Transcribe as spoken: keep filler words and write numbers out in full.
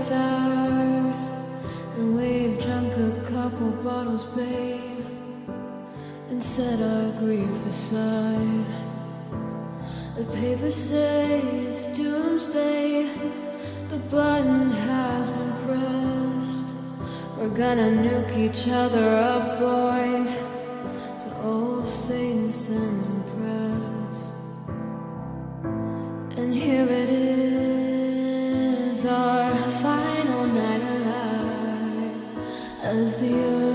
out, and we've drunk a couple bottles, babe, and set our grief aside. The papers say it's doomsday, the button has been pressed. We're gonna nuke each other up, boys, to old Satan sends and press. And here it is, our final night alive, as the earth